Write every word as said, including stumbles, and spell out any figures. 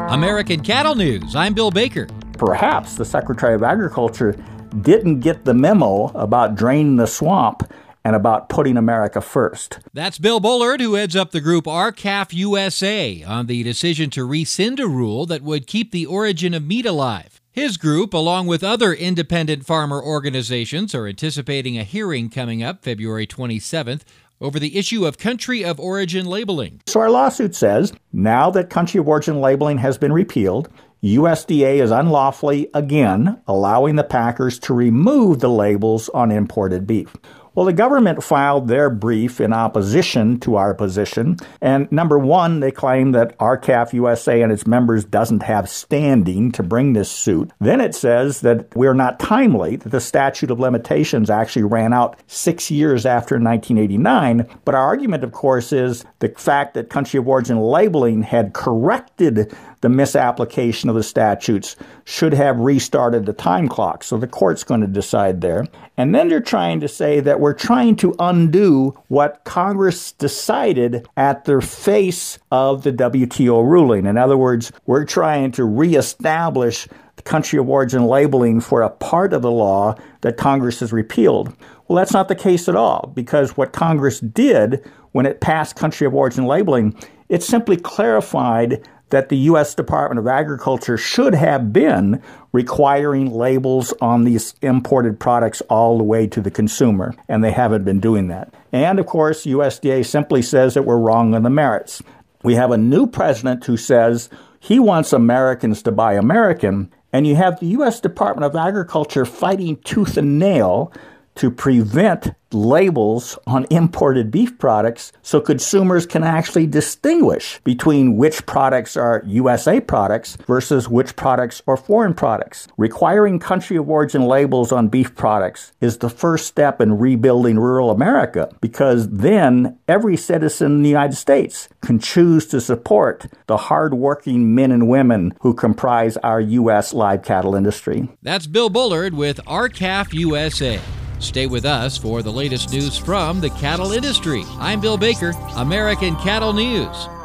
American Cattle News. I'm Bill Baker. Perhaps the Secretary of Agriculture didn't get the memo about draining the swamp and about putting America first. That's Bill Bullard, who heads up the group R C A F U S A on the decision to rescind a rule that would keep the origin of meat alive. His group, along with other independent farmer organizations, are anticipating a hearing coming up February twenty-seventh over the issue of country of origin labeling. So our lawsuit says, now that country of origin labeling has been repealed, U S D A is unlawfully, again, allowing the packers to remove the labels on imported beef. Well, the government filed their brief in opposition to our position, and number one, they claim that R C A F U S A and its members doesn't have standing to bring this suit. Then it says that we're not timely, that the statute of limitations actually ran out six years after nineteen eighty-nine, but our argument, of course, is the fact that country of origin labeling had corrected the misapplication of the statutes should have restarted the time clock. So the court's going to decide there. And then they're trying to say that we're trying to undo what Congress decided at the face of the W T O ruling. In other words, we're trying to reestablish the country of origin labeling for a part of the law that Congress has repealed. Well, that's not the case at all, because what Congress did when it passed country of origin labeling, it simply clarified that the U S Department of Agriculture should have been requiring labels on these imported products all the way to the consumer, and they haven't been doing that. And, of course, U S D A simply says that we're wrong on the merits. We have a new president who says he wants Americans to buy American, and you have the U S Department of Agriculture fighting tooth and nail to prevent labels on imported beef products so consumers can actually distinguish between which products are U S A products versus which products are foreign products. Requiring country of origin labels on beef products is the first step in rebuilding rural America, because then every citizen in the United States can choose to support the hardworking men and women who comprise our U S live cattle industry. That's Bill Bullard with R C A F U S A. Stay with us for the latest news from the cattle industry. I'm Bill Baker, American Cattle News.